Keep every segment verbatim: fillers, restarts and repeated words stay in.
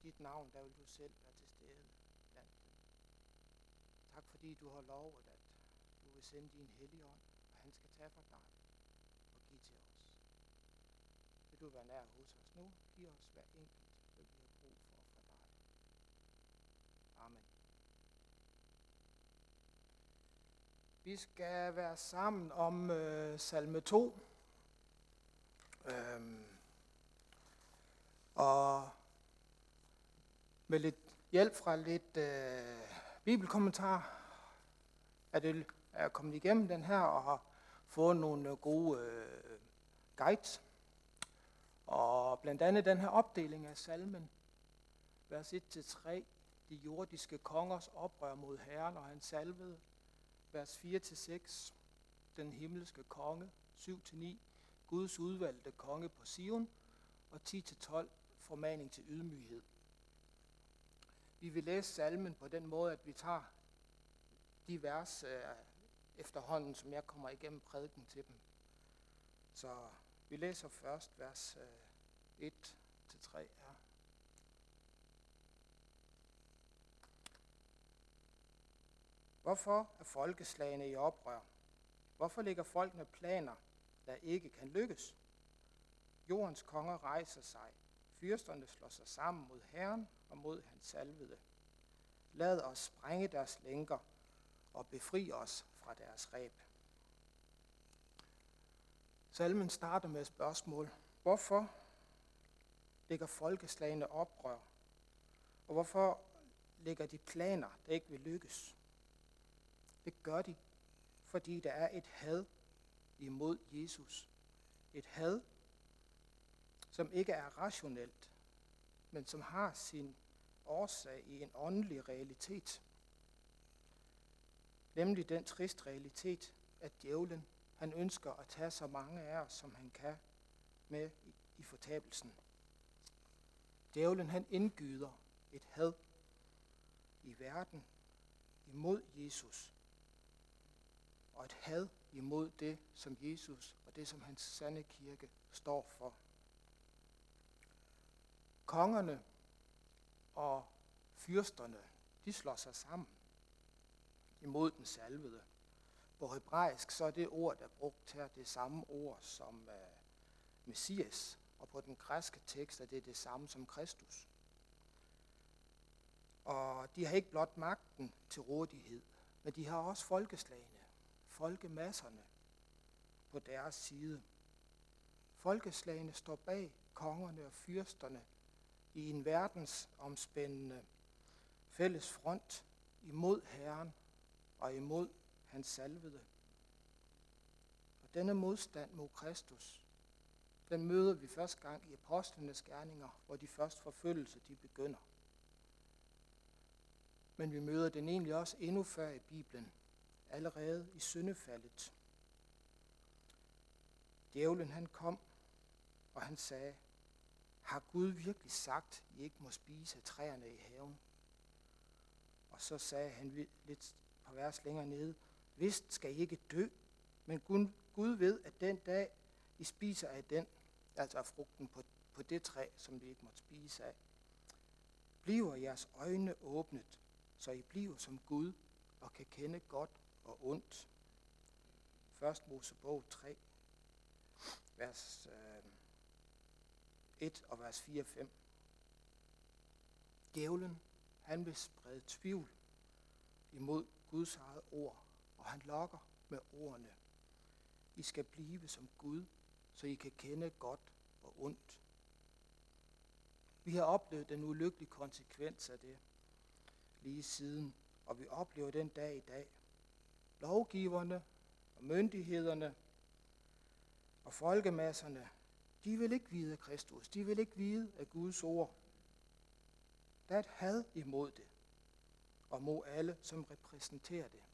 dit navn, der vil du selv være til stede blandt dem. Tak fordi du har lovet, at du vil sende din Helligånd, og han skal tage fra dig og give til os. Vil du være nær hos os nu? Giv os hver enkelt, hvad vi har brug for fra dig. Amen. Vi skal være sammen om øh, salme to. Øhm, og med lidt hjælp fra lidt øh, bibelkommentar er det er kommet igennem den her og har fået nogle gode øh, guides. Og blandt andet den her opdeling af salmen, vers et til tre, de jordiske kongers oprør mod Herren og hans salvede, vers fire til seks, den himmelske konge, syv til ni, Guds udvalgte konge på Sion, og ti til tolv, formaning til ydmyghed. Vi vil læse salmen på den måde, at vi tager de vers øh, efterhånden, som jeg kommer igennem prædiken til dem. Så vi læser først vers øh, et til tre her. Hvorfor er folkeslagene i oprør? Hvorfor ligger folkene planer, der ikke kan lykkes? Jordens konger rejser sig. Fyrsterne slår sig sammen mod Herren og mod hans salvede. Lad os sprænge deres lænker og befri os fra deres reb. Salmen starter med et spørgsmål. Hvorfor ligger folkeslagene oprør? Og hvorfor ligger de planer, der ikke vil lykkes? Det gør de, fordi der er et had imod Jesus. Et had, som ikke er rationelt, men som har sin årsag i en åndelig realitet. Nemlig den trist realitet, at djævlen, han ønsker at tage så mange af os, som han kan, med i, i fortabelsen. Djævlen, han indgyder et had i verden imod Jesus, og et had imod det, som Jesus og det, som hans sande kirke står for. Kongerne og fyrsterne, de slår sig sammen imod den salvede. På hebraisk så er det ord, der er brugt her, det samme ord som uh, Messias, og på den græske tekst er det det samme som Kristus. Og de har ikke blot magten til rådighed, men de har også folkeslagene, folkemasserne på deres side. Folkeslagene står bag kongerne og fyrsterne i en verdensomspændende fælles front imod Herren og imod hans salvede. Og denne modstand mod Kristus, den møder vi første gang i apostlenes gerninger, hvor de første forfølgelser de begynder. Men vi møder den egentlig også endnu før i Bibelen, allerede i syndefaldet. Djævlen han kom, og han sagde, har Gud virkelig sagt, I ikke må spise af træerne i haven? Og så sagde han lidt par vers længere nede, vist skal I ikke dø, men Gud ved, at den dag I spiser af den, altså af frugten på, på det træ, som vi ikke måtte spise af, bliver jeres øjne åbnet, så I bliver som Gud og kan kende godt og ondt. Første Mosebog tre, vers øh, et og vers fire og fem. Djævlen, han vil sprede tvivl imod Guds eget ord, og han lokker med ordene. I skal blive som Gud, så I kan kende godt og ondt. Vi har oplevet den ulykkelige konsekvens af det lige siden, og vi oplever den dag i dag. Lovgiverne og myndighederne og folkemasserne, de vil ikke vide af Kristus, de vil ikke vide af Guds ord. Der er et had imod det, og mod alle, som repræsenterer det.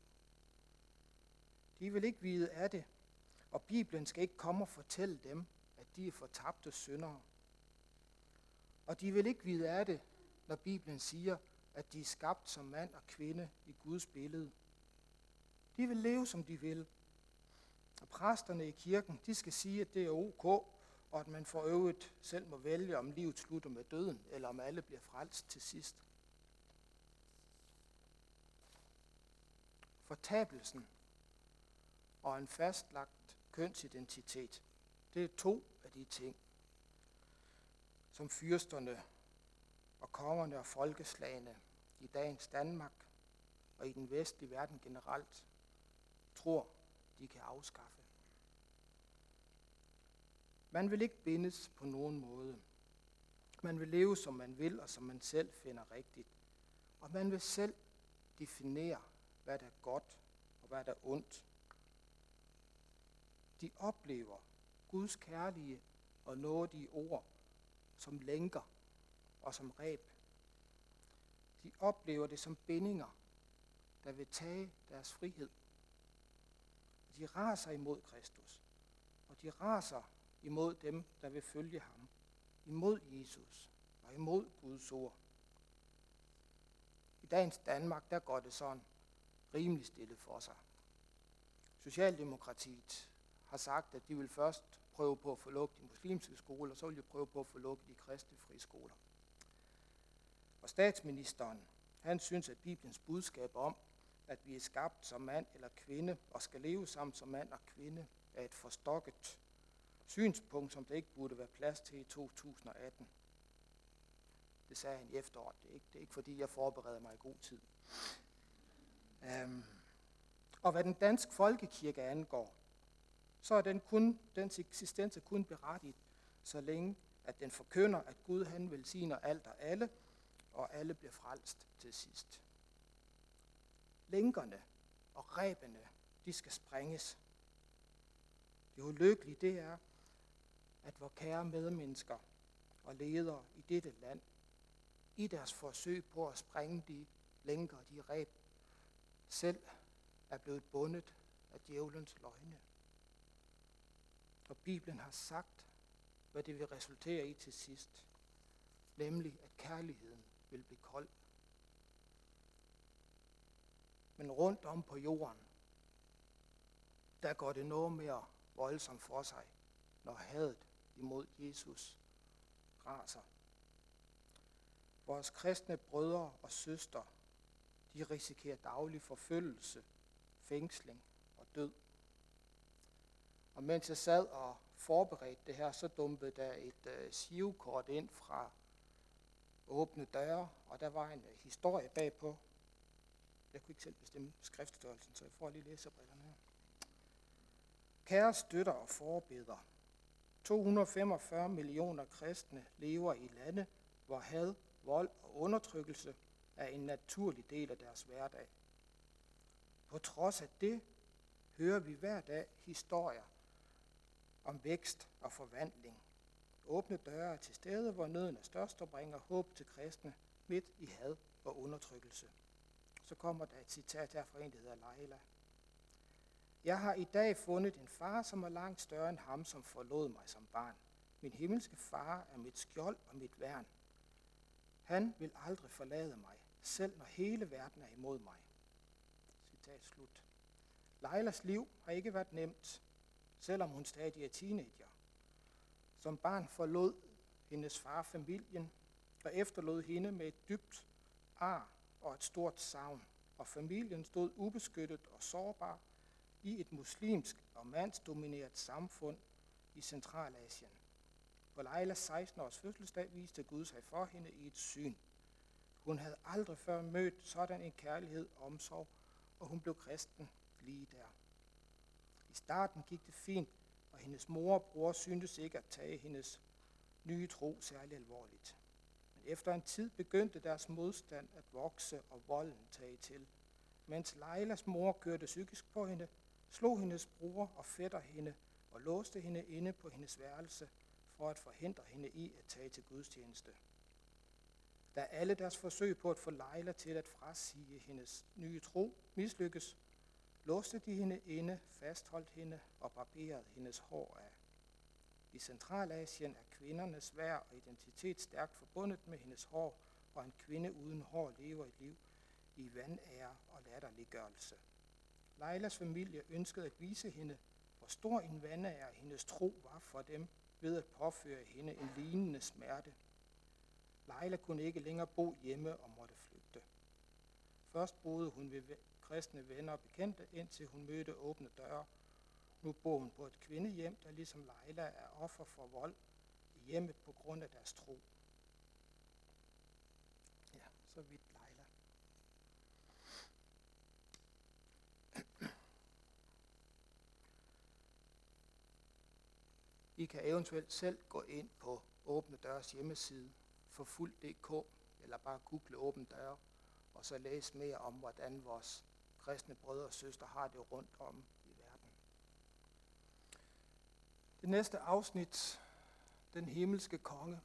De vil ikke vide af det, og Bibelen skal ikke komme og fortælle dem, at de er fortabte syndere. Og de vil ikke vide af det, når Bibelen siger, at de er skabt som mand og kvinde i Guds billede. De vil leve, som de vil. Og præsterne i kirken, de skal sige, at det er ok og at man for øvrigt selv må vælge, om livet slutter med døden, eller om alle bliver frelst til sidst. Fortabelsen og en fastlagt kønsidentitet, det er to af de ting, som fyrsterne og kongerne og folkeslagene i dagens Danmark og i den vestlige verden generelt tror, de kan afskaffe. Man vil ikke bindes på nogen måde. Man vil leve, som man vil, og som man selv finder rigtigt. Og man vil selv definere, hvad der er godt og hvad der er ondt. De oplever Guds kærlige og nådige ord som lænker og som reb. De oplever det som bindinger, der vil tage deres frihed. De raser imod Kristus, og de raser imod dem, der vil følge ham, imod Jesus og imod Guds ord. I dagens Danmark, der går det sådan rimelig stille for sig. Socialdemokratiet har sagt, at de vil først prøve på at få lukket de muslimske skoler, og så vil de prøve på at få lukket de kristne friskoler. Og statsministeren, han synes, at Bibelens budskab om, at vi er skabt som mand eller kvinde og skal leve sammen som mand og kvinde, er et forstokket synspunkt, som det ikke burde være plads til i to tusind og atten. Det sagde han i efteråret. Det er ikke, det er ikke fordi, jeg forbereder mig i god tid. Um, og hvad den danske folkekirke angår, så er den kun, dens eksistens er kun berettiget, så længe at den forkynder, at Gud han velsigner alt og alle, og alle bliver frelst til sidst. Lænkerne og rebene, de skal sprænges. Det ulykkelige, det er, at vores kære medmennesker og ledere i dette land, i deres forsøg på at sprænge de lænker og de reb, selv er blevet bundet af djævelens løgne. Og Bibelen har sagt, hvad det vil resultere i til sidst, nemlig at kærligheden vil blive kold. Men rundt om på jorden, der går det noget mere voldsomt for sig, når hadet imod Jesus raser. Vores kristne brødre og søstre, de risikerer daglig forfølgelse, fængsling og død. Og mens jeg sad og forberedte det her, så dumpede der et uh, sivekort ind fra Åbne Døre, og der var en uh, historie bagpå. Jeg kunne ikke selv bestemme skriftstørrelsen, så jeg får lige læserbrillerne her. Kære støtter og forbeder, to hundrede og femogfyrre millioner kristne lever i lande, hvor had, vold og undertrykkelse er en naturlig del af deres hverdag. På trods af det hører vi hver dag historier om vækst og forvandling. Åbne døre er til stede, hvor nøden er størst og bringer håb til kristne midt i had og undertrykkelse. Så kommer der et citat her fra en, der hedder Leila. Jeg har i dag fundet en far, som er langt større end ham, som forlod mig som barn. Min himmelske far er mit skjold og mit værn. Han vil aldrig forlade mig, selv når hele verden er imod mig. Citat slut. Leilas liv har ikke været nemt, selvom hun stadig er teenager. Som barn forlod hendes far familien og efterlod hende med et dybt ar og et stort savn, og familien stod ubeskyttet og sårbar i et muslimsk og mandsdomineret samfund i Centralasien. På Leilas seksten-års fødselsdag viste Gud sig for hende i et syn. Hun havde aldrig før mødt sådan en kærlighed og omsorg, og hun blev kristen lige der. I starten gik det fint, og hendes mor og bror syntes ikke at tage hendes nye tro særlig alvorligt. Men efter en tid begyndte deres modstand at vokse og volden tage til. Mens Leilas mor kørte psykisk på hende, slog hendes bror og fætter hende og låste hende inde på hendes værelse for at forhindre hende i at tage til gudstjeneste. Da alle deres forsøg på at få Leila til at frasige hendes nye tro mislykkes, låste de hende inde, fastholdt hende og barberede hendes hår af. I Centralasien er kvindernes værd og identitet stærkt forbundet med hendes hår, og en kvinde uden hår lever et liv i vanære og latterliggørelse. Leilas familie ønskede at vise hende, hvor stor en vanære hendes tro var for dem, ved at påføre hende en lignende smerte. Leila kunne ikke længere bo hjemme og måtte flygte. Først boede hun ved kristne venner og bekendte, indtil hun mødte åbne døre. Nu bor hun på et kvindehjem, der ligesom Leila er offer for vold i hjemmet på grund af deres tro. Ja, så vidt Leila. I kan eventuelt selv gå ind på Åbne Dørs hjemmeside, forfuld punktum d k, eller bare google Åbne Døre, og så læse mere om, hvordan vores kristne brødre og søstre har det rundt om i verden. Det næste afsnit, den himmelske konge.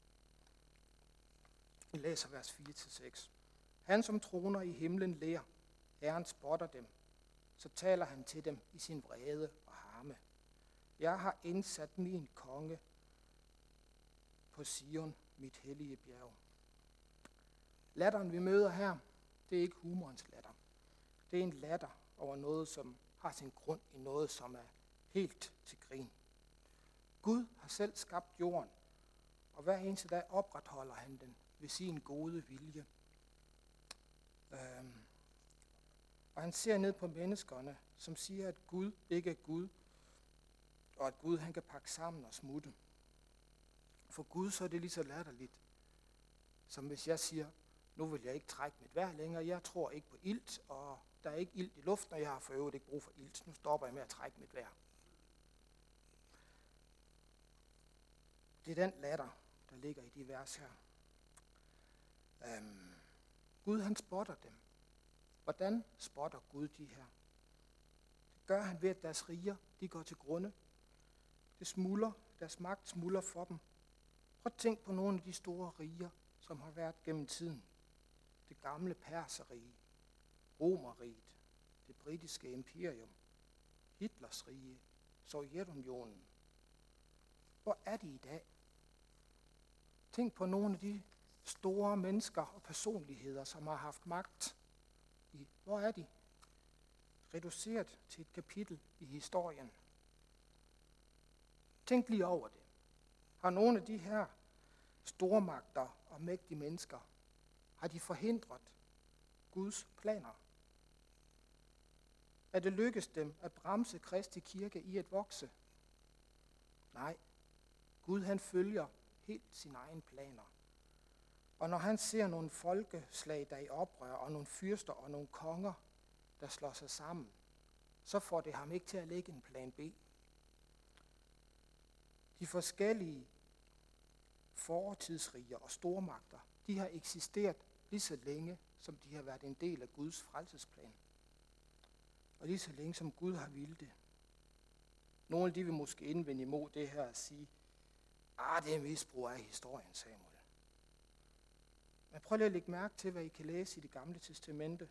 Vi læser vers fire til seks. Han, som troner i himlen, ler. Herren spotter dem. Så taler han til dem i sin vrede og harme. Jeg har indsat min konge på Sion, mit hellige bjerg. Latteren, vi møder her, det er ikke humorens latter. Det er en latter over noget, som har sin grund i noget, som er helt til grin. Gud har selv skabt jorden, og hver eneste dag opretholder han den ved sin gode vilje. Øhm. Og han ser ned på menneskerne, som siger, at Gud ikke er Gud, og at Gud han kan pakke sammen og smutte. For Gud så er det lige så latterligt, som hvis jeg siger, nu vil jeg ikke trække mit vejr længere, jeg tror ikke på ilt, og der er ikke ilt i luften, og jeg har for øvrigt ikke brug for ilt. Nu stopper jeg med at trække mit vejr. Det er den latter, der ligger i de vers her. Øhm, Gud han spotter dem. Hvordan spotter Gud de her? Det gør han ved, at deres riger, de går til grunde. Det smuldrer, deres magt smuldrer for dem. Prøv at tænk på nogle af de store riger, som har været gennem tiden. Det gamle Perserrige, Romerriget, det britiske imperium, Hitlers rige, Sovjetunionen. Hvor er de i dag? Tænk på nogle af de store mennesker og personligheder, som har haft magt. Hvor er de? Reduceret til et kapitel i historien. Tænk lige over det. Har nogle af de her stormagter og mægtige mennesker, har de forhindret Guds planer? Er det lykkedes dem at bremse Kristi kirke i at vokse? Nej. Gud han følger helt sine egne planer. Og når han ser nogle folkeslag, der er i oprør, og nogle fyrster og nogle konger, der slår sig sammen, så får det ham ikke til at lægge en plan B. De forskellige fortidsriger og stormagter, de har eksisteret lige så længe, som de har været en del af Guds frelsesplan. Og lige så længe, som Gud har villet det. Nogle af de vil måske indvende imod det her og sige, ah, det er en misbrug af historien, Samuel. Men prøv lige at lægge mærke til, hvad I kan læse i Det Gamle Testamente.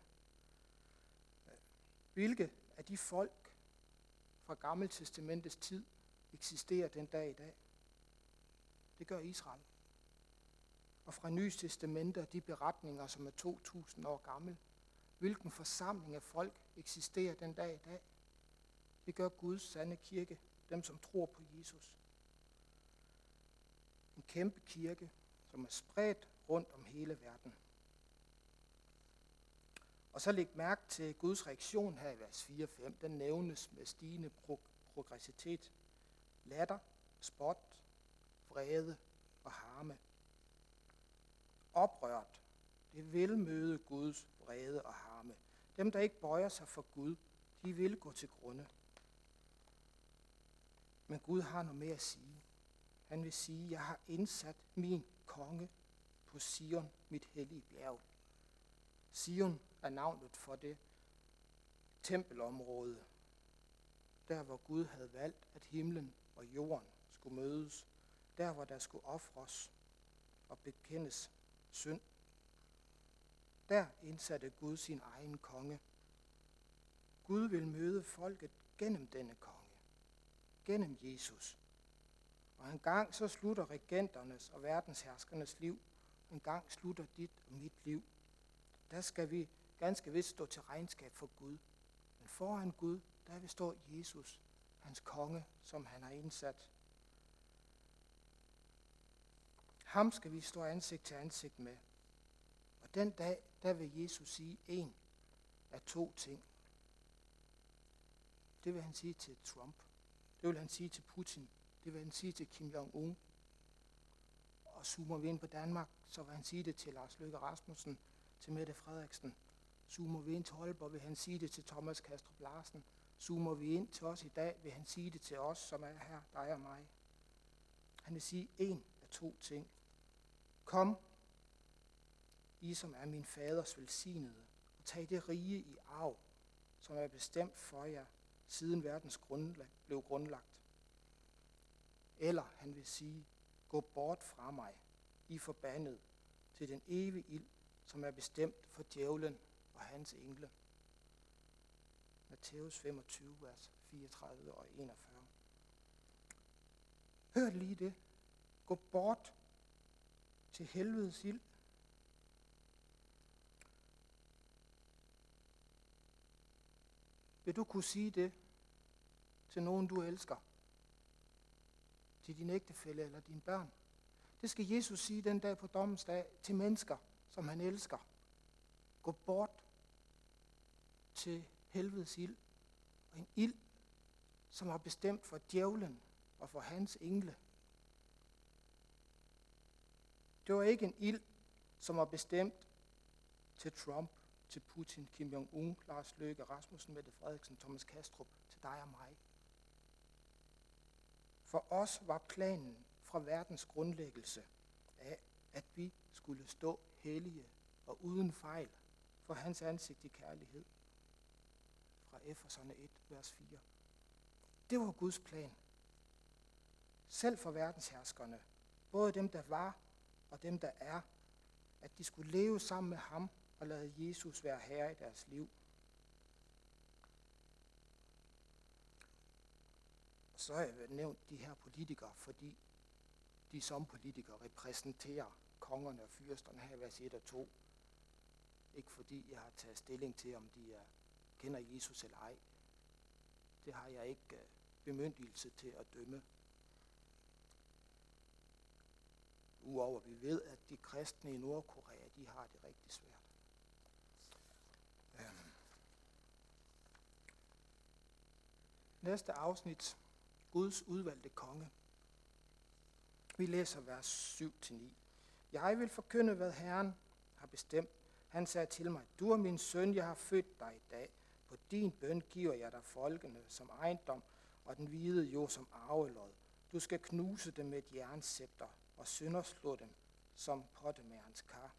Hvilke af de folk fra Gamle Testamentets tid eksisterer den dag i dag? Det gør Israel. Og fra Nye Testamente, de beretninger, som er to tusind år gamle, hvilken forsamling af folk eksisterer den dag i dag? Det gør Guds sande kirke, dem som tror på Jesus. En kæmpe kirke, som er spredt rundt om hele verden. Og så læg mærke til Guds reaktion her i vers fire og fem. Den nævnes med stigende pro- progressivitet. Latter, spot, vrede og harme. Oprørt, det vil møde Guds vrede og harme. Dem, der ikke bøjer sig for Gud, de vil gå til grunde. Men Gud har noget mere at sige. Han vil sige, jeg har indsat min konge på Sion, mit hellige bjerg. Sion er navnet for det tempelområde, der hvor Gud havde valgt, at himlen og jorden skulle mødes, der hvor der skulle ofres og bekendes synd. Der indsatte Gud sin egen konge. Gud vil møde folket gennem denne konge, gennem Jesus. Og en gang så slutter regenternes og verdensherskernes liv, en gang slutter dit og mit liv. Der skal vi ganske vist stå til regnskab for Gud. Men foran Gud, der vil stå Jesus, hans konge, som han har indsat. Ham skal vi stå ansigt til ansigt med. Og den dag, der vil Jesus sige en af to ting. Det vil han sige til Trump. Det vil han sige til Putin. Det vil han sige til Kim Jong-un. Og zoomer vi ind på Danmark, så vil han sige det til Lars Løkke Rasmussen, til Mette Frederiksen. Zoomer vi ind til Aalborg, vil han sige det til Thomas Kastrup Larsen. Zoomer vi ind til os i dag, vil han sige det til os, som er her, dig og mig. Han vil sige en af to ting. Kom, I som er min faders velsignede, og tag det rige i arv, som er bestemt for jer, siden verdens grundlag blev grundlagt. Eller han vil sige, gå bort fra mig, I forbandet, til den evige ild, som er bestemt for djævlen og hans engle. Matthæus femogtyve, vers fireogtredive og enogfyrre. Hør lige det. Gå bort til helvedes ild. Vil du kunne sige det til nogen, du elsker? Til din ægtefælle eller dine børn? Det skal Jesus sige den dag på dommens dag til mennesker, som han elsker. Gå bort til helvedes ild. Og en ild, som er bestemt for djævlen og for hans engle. Det var ikke en ild, som var bestemt til Trump, til Putin, Kim Jong-un, Lars Løkke Rasmussen, Mette Frederiksen, Thomas Kastrup, til dig og mig. For os var planen fra verdens grundlæggelse af, at vi skulle stå hellige og uden fejl for hans ansigt i kærlighed. Fra Efeserne et, vers fire. Det var Guds plan. Selv for verdensherskerne, både dem, der var og dem, der er, at de skulle leve sammen med ham og lade Jesus være herre i deres liv. Og så har jeg nævnt de her politikere, fordi de som politikere repræsenterer kongerne og fyrsterne her i vers et og to. Ikke fordi jeg har taget stilling til, om de er, kender Jesus eller ej. Det har jeg ikke bemyndigelse til at dømme. Uover vi ved, at de kristne i Nordkorea, de har det rigtig svært. Øhm. Næste afsnit. Guds udvalgte konge. Vi læser vers syv til ni. Jeg vil forkynde, hvad Herren har bestemt. Han sagde til mig, du er min søn, jeg har født dig i dag. På din bøn giver jeg dig folkene som ejendom, og den hvide jord som arvelod. Du skal knuse dem med et jernscepter, og sønderslå dem som pottemærens kar.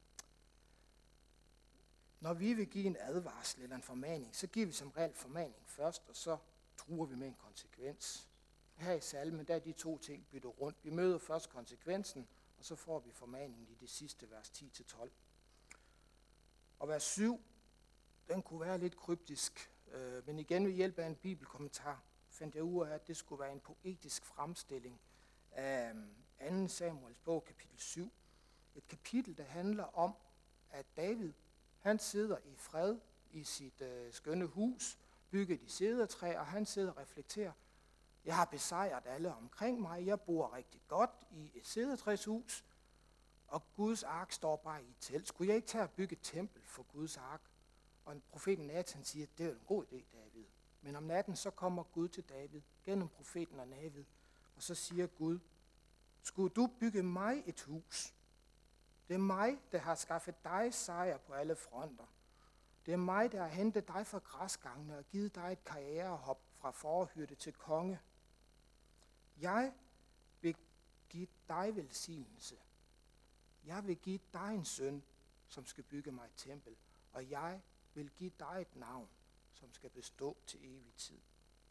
Når vi vil give en advarsel eller en formaning, så giver vi som regel formaning først, og så truer vi med en konsekvens. Her i salmen, der er de to ting byttet rundt. Vi møder først konsekvensen, og så får vi formaningen i det sidste vers ti til tolv. Og vers syv, den kunne være lidt kryptisk, øh, men igen ved hjælp af en bibelkommentar fandt jeg ud af, at det skulle være en poetisk fremstilling af anden Samuels bog, kapitel syv. Et kapitel, der handler om, at David, han sidder i fred i sit øh, skønne hus, bygget i cedertræ, og han sidder og reflekterer. Jeg har besejret alle omkring mig, jeg bor rigtig godt i et cedertræshus, og Guds ark står bare i et telt. Skulle jeg ikke tage at bygge et tempel for Guds ark? Og profeten Nathan siger, at det er en god idé, David. Men om natten så kommer Gud til David gennem profeten og David, og så siger Gud, skulle du bygge mig et hus? Det er mig, der har skaffet dig sejr på alle fronter. Det er mig, der har hentet dig fra græsgangene og givet dig et karrierehop fra forhyrte til konge. Jeg vil give dig velsignelse. Jeg vil give dig en søn, som skal bygge mig et tempel, og jeg vil give dig et navn, som skal bestå til evig tid.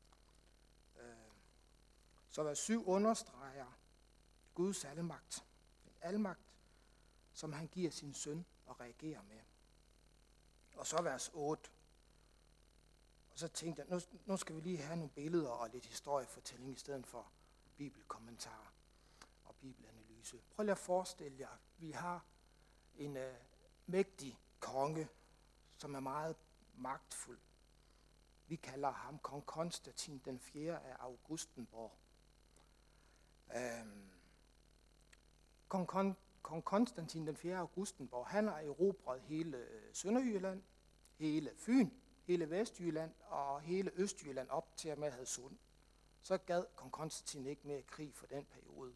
Så vers syv understreger Guds almagt. En almagt, som han giver sin søn og reagerer med. Og så vers otte. Og så tænkte jeg, nu, nu skal vi lige have nogle billeder og lidt historiefortælling i stedet for bibelkommentarer og bibelanalyse. Prøv lige at forestille jer, vi har en øh, mægtig konge, som er meget magtfuld. Vi kalder ham kong Konstantin den fjerde af Augustenborg. Øhm, Kong, Kon, Kong Konstantin den fjerde Augustenborg, han har erobret hele Sønderjylland, hele Fyn, hele Vestjylland og hele Østjylland op til at med Hadsund. Så gad kong Konstantin ikke mere krig for den periode.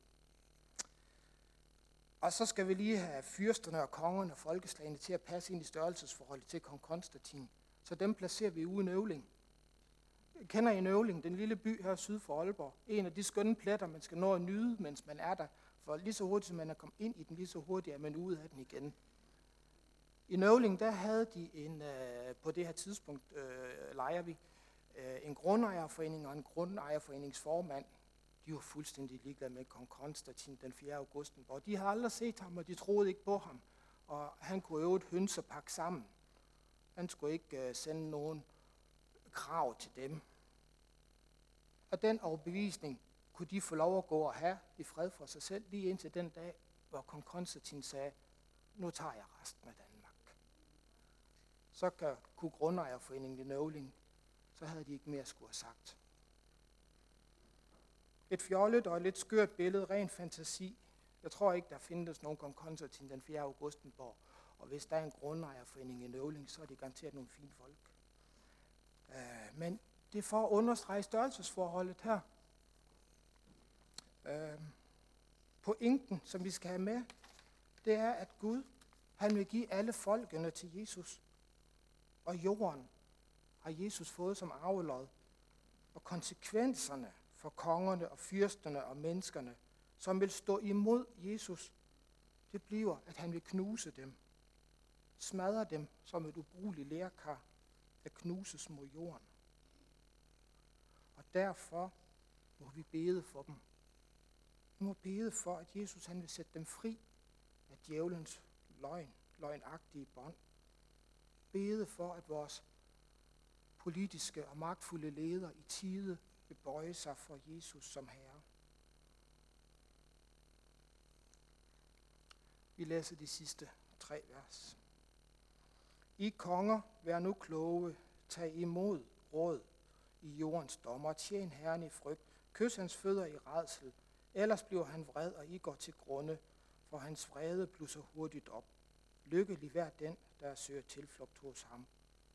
Og så skal vi lige have fyrsterne og kongerne og folkeslagene til at passe ind i størrelsesforholdet til kong Konstantin. Så dem placerer vi ude i Nøvling. Kender I Nøvling, den lille by her syd for Aalborg? En af de skønne pletter, man skal nå at nyde, mens man er der. For lige så hurtigt, som man er kommet ind i den, lige så hurtigt er man ude af den igen. I Nøvling, der havde de en, øh, på det her tidspunkt, øh, leger vi, øh, en grundejerforening og en grundejerforeningsformand. De var fuldstændig ligeglade med kong Konstantin den fjerde Augustenborg. De har aldrig set ham, og de troede ikke på ham. Og han kunne øve et høns og pakke sammen. Han skulle ikke øh, sende nogen krav til dem. Og den overbevisning kunne de få lov at gå og have i fred for sig selv, lige indtil den dag, hvor kong Konstantin sagde, nu tager jeg resten af Danmark. Så kan, kunne grundejerforeningen i Nøvling, så havde de ikke mere skulle have sagt. Et fjollet og et lidt skørt billede, ren fantasi. Jeg tror ikke, der findes nogen kong Konstantin den fjerde Augustenborg. Og hvis der er en grundejerforening i Nøvling, så er de garanteret nogle fine folk. Uh, men det er for at understrege størrelsesforholdet her. Uh, pointen, som vi skal have med, det er, at Gud, han vil give alle folkene til Jesus. Og jorden har Jesus fået som arvelod. Og konsekvenserne for kongerne og fyrsterne og menneskerne, som vil stå imod Jesus, det bliver, at han vil knuse dem. Smadre dem som et ubrugeligt lerkar, der knuses mod jorden. Og derfor må vi bede for dem. Vi må bede for, at Jesus han vil sætte dem fri af djævelens løgn, løgnagtige bånd. Bede for, at vores politiske og magtfulde ledere i tide vil bøje sig for Jesus som Herre. Vi læser de sidste tre vers. I konger, vær nu kloge, tag imod råd i jordens dommer, tjen Herren i frygt, kys hans fødder i rædsel, ellers bliver han vred, og I går til grunde, for hans vrede blusser hurtigt op. Lykkelig hver den, der søger tilflugt hos ham.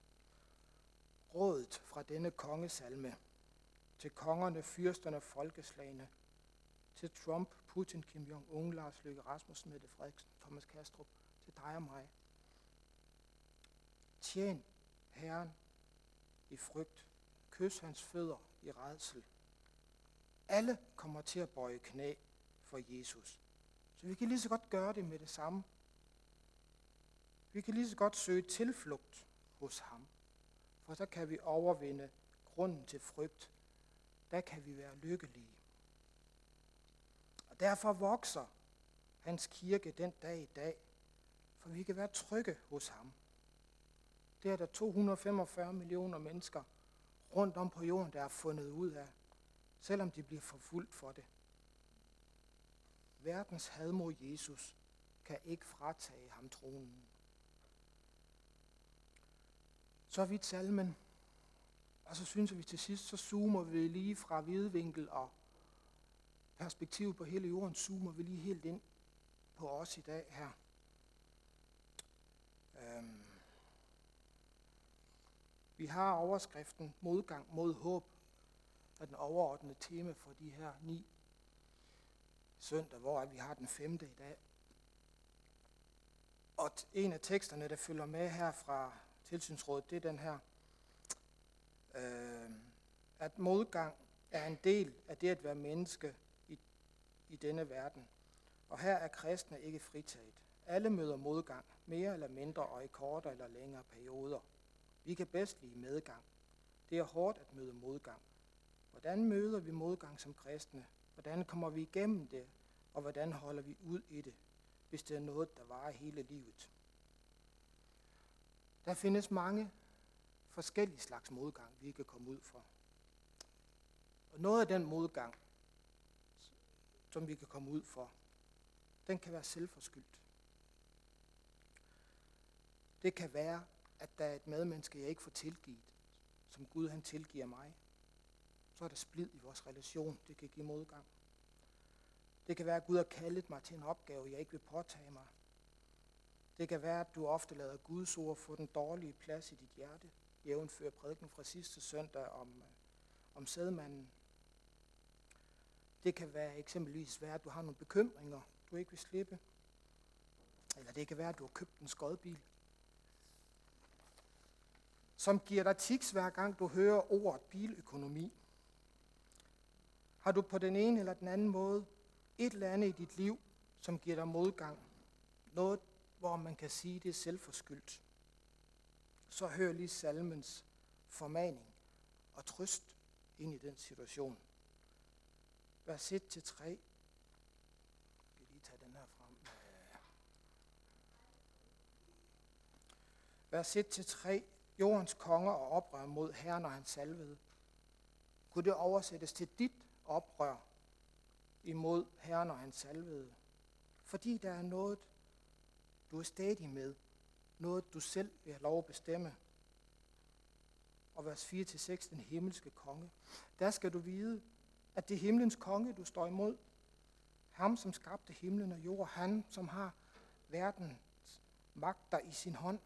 Rådet fra denne kongesalme til kongerne, fyrsterne og folkeslagene, til Trump, Putin, Kim Jong-un, Lars Løkke Rasmussen, Mette Frederiksen, Thomas Kastrup, til dig og mig. Tjen Herren i frygt, kys hans fødder i rædsel. Alle kommer til at bøje knæ for Jesus. Så vi kan lige så godt gøre det med det samme. Vi kan lige så godt søge tilflugt hos ham, for så kan vi overvinde grunden til frygt. Der kan vi være lykkelige. Og derfor vokser hans kirke den dag i dag, for vi kan være trygge hos ham. Det er der to hundrede og femogfyrre millioner mennesker rundt om på jorden, der er fundet ud af, selvom de bliver forfulgt for det. Verdens had mod Jesus kan ikke fratage ham tronen. Så vidt salmen. Og så synes vi til sidst, så zoomer vi lige fra vidvinkel og perspektiv på hele jorden, zoomer vi lige helt ind på os i dag her. Øhm. Vi har overskriften modgang mod håb, er den overordnede tema for de her ni søndag, hvor vi har den femte i dag. Og en af teksterne, der følger med her fra Tilsynsrådet, det er den her, øh, at modgang er en del af det at være menneske i, i denne verden. Og her er kristne ikke fritaget. Alle møder modgang, mere eller mindre og i kortere eller længere perioder. Vi kan bedst lide medgang. Det er hårdt at møde modgang. Hvordan møder vi modgang som kristne? Hvordan kommer vi igennem det? Og hvordan holder vi ud i det, hvis det er noget, der varer hele livet? Der findes mange forskellige slags modgang, vi kan komme ud for. Og noget af den modgang, som vi kan komme ud for, den kan være selvforskyldt. Det kan være, at der er et medmenneske, jeg ikke får tilgivet, som Gud han tilgiver mig. Så er der splid i vores relation, det kan give modgang. Det kan være, at Gud har kaldet mig til en opgave, jeg ikke vil påtage mig. Det kan være, at du ofte lader Guds ord få den dårlige plads i dit hjerte, jævnfør prædiken fra sidste søndag om, om sædmanden. Det kan være eksempelvis være, at du har nogle bekymringer, du ikke vil slippe. Eller det kan være, at du har købt en skodbil, som giver dig tics hver gang du hører ordet biløkonomi. Har du på den ene eller den anden måde et eller andet i dit liv, som giver dig modgang, noget, hvor man kan sige, det er selvforskyldt, så hør lige salmens formaning og trøst ind i den situation. Vers et til tre. Jeg skal lige tage den her frem. Vers et til tre. Jordens konger og oprør mod Herren og hans salvede. Kunne det oversættes til dit oprør imod Herren og hans salvede? Fordi der er noget, du er stadig med. Noget, du selv vil have lov at bestemme. Og vers fire til seks, den himmelske konge. Der skal du vide, at det er himlens konge, du står imod. Ham, som skabte himlen og jord. Han, som har verdens magter i sin hånd.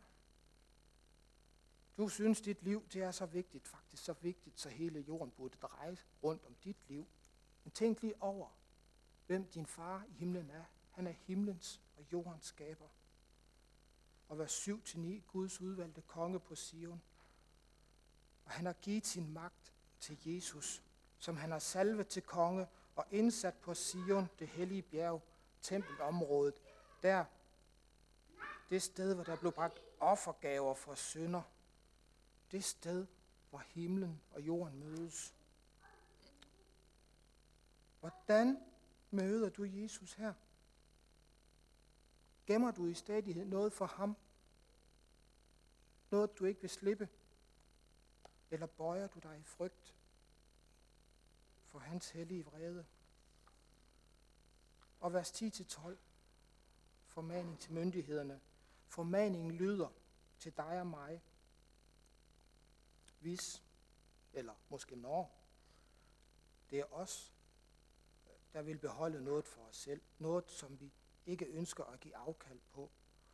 Du synes, dit liv det er så vigtigt, faktisk så vigtigt, så hele jorden burde dreje rundt om dit liv. Men tænk lige over, hvem din far i himlen er. Han er himlens og jordens skaber. Og vers syv til ni, Guds udvalgte konge på Sion. Og han har givet sin magt til Jesus, som han har salvet til konge og indsat på Sion, det hellige bjerg, tempelområdet. Der, det sted, hvor der blev bragt offergaver for synder. Det sted, hvor himlen og jorden mødes. Hvordan møder du Jesus her? Gemmer du i stadighed noget for ham? Noget, du ikke vil slippe? Eller bøjer du dig i frygt for hans hellige vrede? Og vers ti til tolv. Formaning til myndighederne. Formaningen lyder til dig og mig. Hvis, eller måske når, det er os, der vil beholde noget for os selv. Noget, som vi ikke ønsker at give afkald på.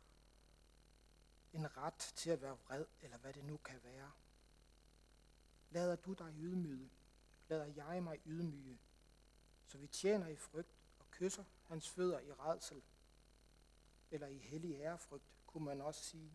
En ret til at være vred, eller hvad det nu kan være. Lader du dig ydmyge? Lader jeg mig ydmyge? Så vi tjener i frygt og kysser hans fødder i rædsel. Eller i hellig ærefrygt, kunne man også sige.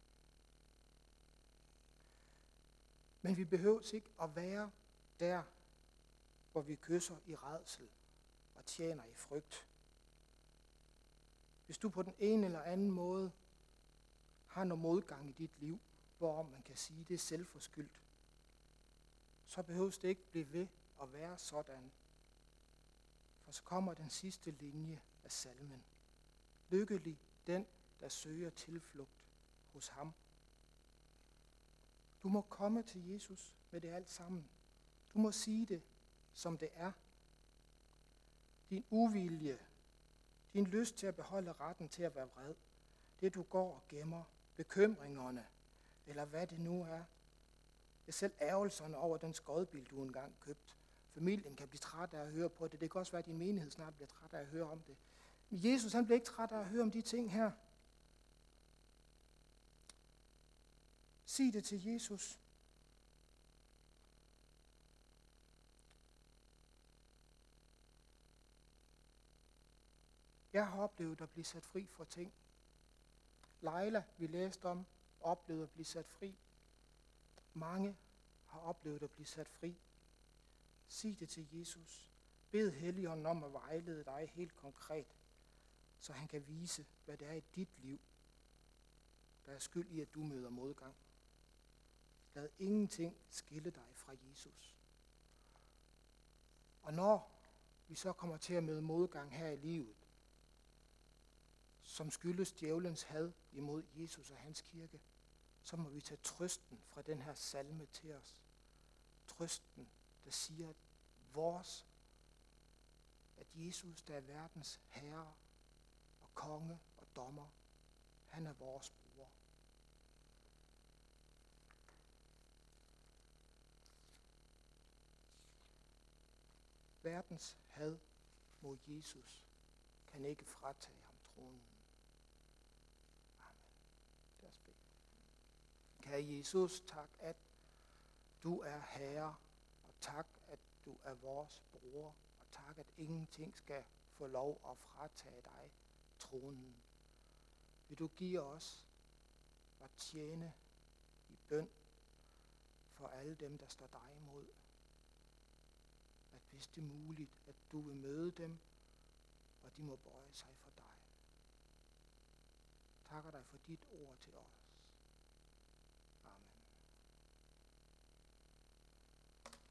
Men vi behøver ikke at være der, hvor vi kysser i rædsel og tjener i frygt. Hvis du på den ene eller anden måde har noget modgang i dit liv, hvor man kan sige, det er selvforskyldt, så behøves det ikke blive ved at være sådan. For så kommer den sidste linje af salmen. Lykkelig den, der søger tilflugt hos ham. Du må komme til Jesus med det alt sammen. Du må sige det, som det er. Din uvilje, din lyst til at beholde retten til at være vred, det du går og gemmer, bekymringerne, eller hvad det nu er. Det er selv ærgelserne over den skodbil, du engang købt. Familien kan blive træt af at høre på det. Det kan også være, at din menighed snart bliver træt af at høre om det. Men Jesus, han bliver ikke træt af at høre om de ting her. Sig det til Jesus. Jeg har oplevet at blive sat fri fra ting. Leila, vi læste om, oplevede at blive sat fri. Mange har oplevet at blive sat fri. Sig det til Jesus. Bed Helligånden om at vejlede dig helt konkret, så han kan vise, hvad det er i dit liv, der er skyld i, at du møder modgang. Lad ingenting skille dig fra Jesus. Og når vi så kommer til at møde modgang her i livet, som skyldes djævelens had imod Jesus og hans kirke, så må vi tage trøsten fra den her salme til os. Trøsten, der siger, at vores, at Jesus, der er verdens herre og konge og dommer, han er vores bror. Verdens had mod Jesus kan ikke fratage ham tronen. Amen. Lad os bede. Kære Jesus, tak at du er Herre, og tak at du er vores bror, og tak at ingenting skal få lov at fratage dig tronen. Vil du give os at tjene i bøn for alle dem, der står dig imod. At hvis det er muligt, at du vil møde dem, og de må bøje sig for dig. Takker dig for dit ord til os.